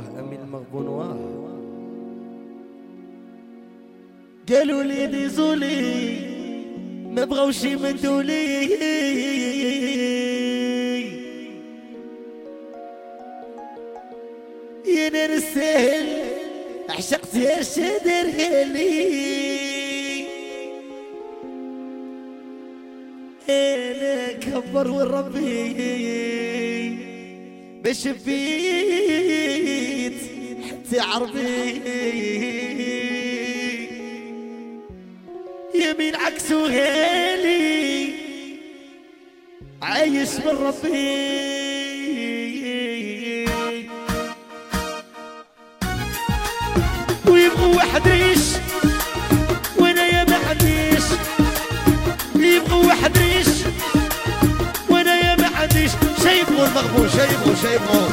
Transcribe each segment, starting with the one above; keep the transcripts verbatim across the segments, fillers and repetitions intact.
واه امين المغبون واه. قالوا لي ديزولي ما بغاوش يمدولي يا نار السهل عشقت يا شادر هالي انا كبر والربي باش بيت حتى عربي يمين عكسو هالي عايش من ربي ويبغوا واحد ريش وانا يا ما عنديش يبغوا واحد ريش وانا يا ما عنديش شي يبغوا المغبون شي يبغوا شي يبغوا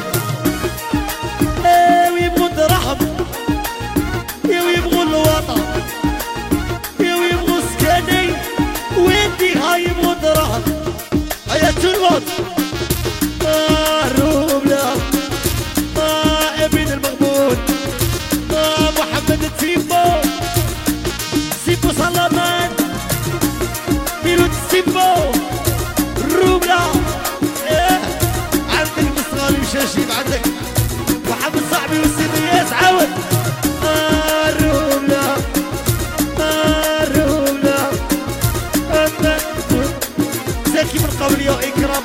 ايه ويبغوا الدراهم يا ويبغوا الوطن يا ويبغوا سكاني ويدي هاي يبغوا الدراهم هيا تلوط اه روبلا اه ابن المغبون اه محمد تسيبو سيبو صلامان ميلو تسيبو روبلا ايه عندك مصغالي وشاشيب عندك محمد صاحبي والسيديات عاود اه روبلا اه روبلا اما زكي من قولي واكرام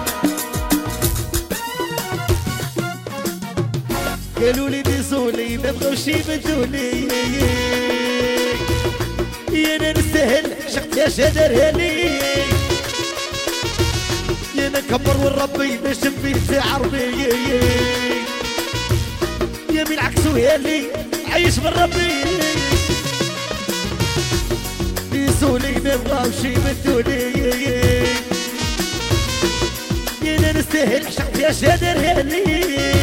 قالوا لي ديزولي ما بغاوش يبدولي يا انا نستاهل شقت يا شادر هالي يا انا كبر والربي باش بيت عربي يا مين عكسو هالي عايش من ربي ديزولي ما بغاوش يبدولي يا انا نستاهل شقت يا شادر هالي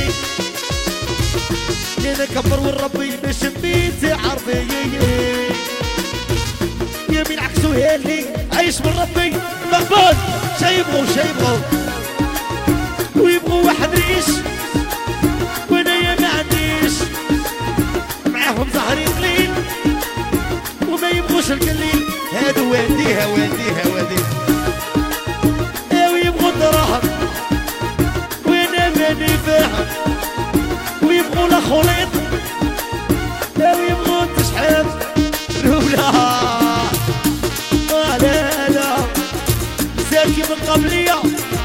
انا كبر والربي باش بيت عربي يا مين عكسو هالي عايش من ربي مغبون شي يبغوا شي يبغوا ويبغوا واحد ريش وانا يا ما عنديش معاهم زهري قليل وما يبغوش القليل هادو واديها واديها واديها يا ويبغوا الدراهم وانا ماني فاهم ويبغوا لا خليط لا ويبغوا تشحات رولا آه لا لا زاكي من قبلية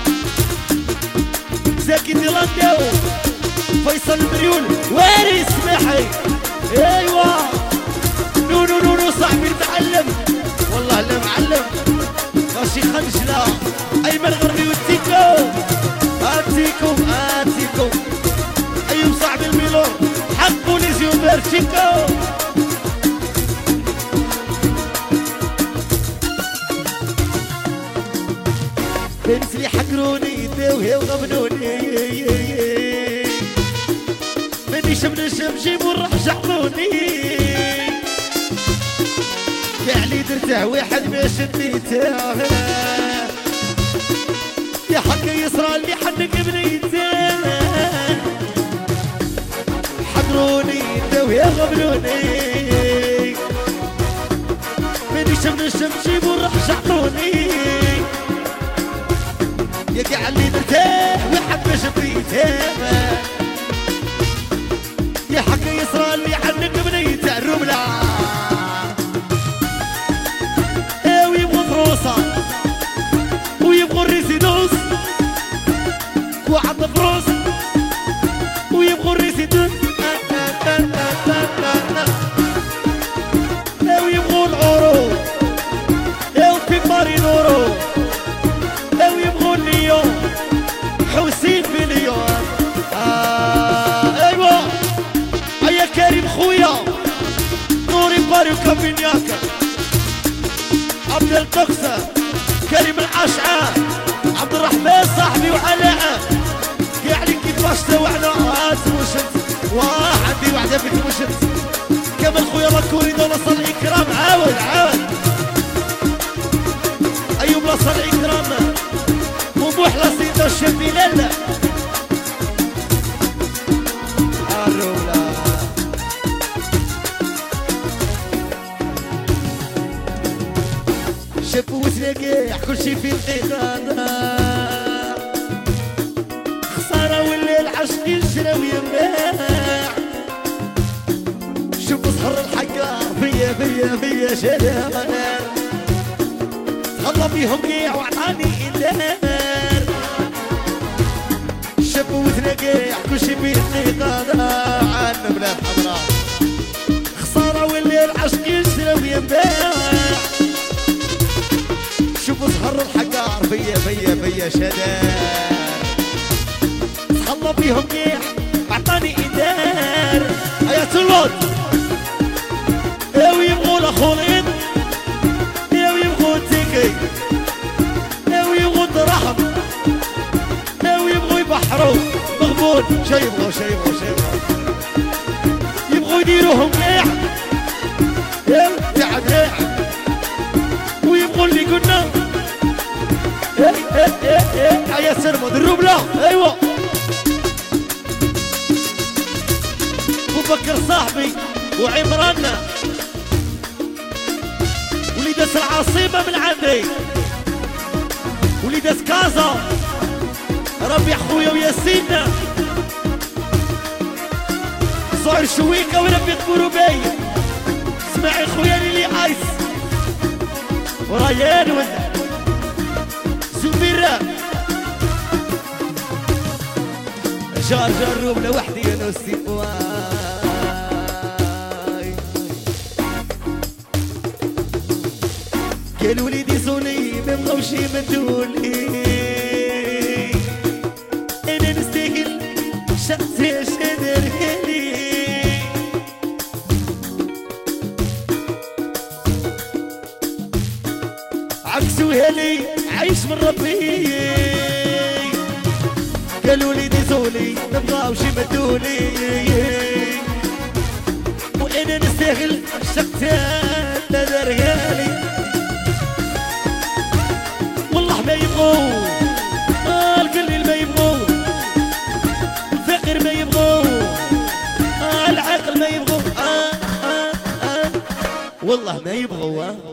زاكي ديلانديو فيصل المريول واري سماحي ايوا نو نو نو نو صاحبي المعلم والله لا معلم ماشي خنجلة ايمن غربي والتيكو اتيكم اتيكم ايوب صاحب الميلور حق بوليزيو بيرشيكو بنت لي حقروني داوهي وغبنوني ماني شمنا شمشيم والروح شعطوني فعلي درته واحد ما شديته يا حق يسرى اللي حنك بنيته حضروني داوية غبنوني ماني شمنا الشمشيب والروح شعطوني يا قاع اللي مرتاح وحب شبيته يا حق يسرى اللي عنك بنيته الرملة ويبغوا فروسة ويبغوا الريسيدوس وعض فروس ويبغوا الريسيدوس لو يبغوا العرو لو في مارينورو لو يبغوا الليون حوسين في ليون آه ايوا هيا كريم خويا نوري باريو كابينياكا عبد الققسة كريم العشعة عبد الرحمن صاحبي وعلاء يعني كيفاش سوعنا هات وشت واه عندي وحده في وشت كمال خويا مكوري دولة صل إكرام عاود عاود أيوب لا صل إكرام وموح لا سيدة الشبي لالا كل شي في الإغاثة خسارة والليل عشق يجرى وينباع شوف سهر الحقار فيا فيا فيا شدار تهلا بيهم قيع وعطاني إدار شب وتنقيع كل شي في الإغاثة عنا بلاد حمراء خسارة والليل عشق يجرى وينباع شوفوا سهر الحقار فيا فيا فيا شدار تخلى بيهم قيع عطاني إدار يا سلوت ياو يبغوا الأخولين ياو يبغوا التيكي ياو يبغوا الدرهم ياو يبغوا يبحروا مغبون شي يبغوا شي يبغوا شي يبغوا يبغوا يديروهم قيع ياو تعديع ويبغوا اللي قلنا ايه ايه ايه ايه يا سرمد الربلة ايوه وبكر صاحبي وعمران وليدس العاصمة من عندي وليدس كازا ربي خويا وياسين صعر شويكة وربي تقولوا بي اسمعي خويا لي ايس وريان وانت زبيرة جار جروب لوحدي انا والسيفواي قالوا لي دي زولي ما بغاوش يمدولي انا نستاهل شخصي شدرهالي عكسوها لي عيش من ربي قالوا لي دي زولي ما بغاوش يمدولي وانا نستاهل شقتها لا درهالي والله ما يبغوا آه القليل ما يبغوا الفقر ما يبغوا آه العقل ما يبغوا آه آه آه والله ما يبغوا